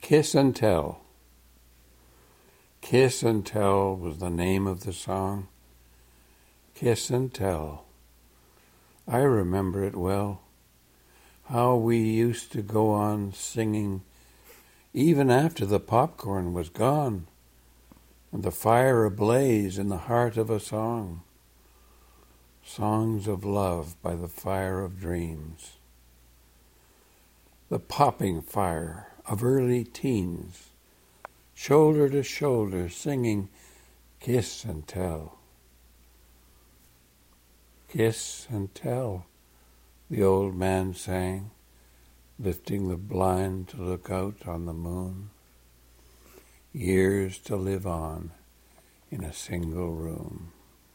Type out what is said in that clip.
Kiss and Tell. Kiss and Tell was the name of the song. Kiss and Tell. I remember it well, how we used to go on singing even after the popcorn was gone and the fire ablaze in the heart of a song. Songs of love by the fire of dreams. The popping fire of early teens, shoulder to shoulder singing Kiss and Tell. Kiss and tell, the old man sang, lifting the blind to look out on the moon. Years to live on in a single room.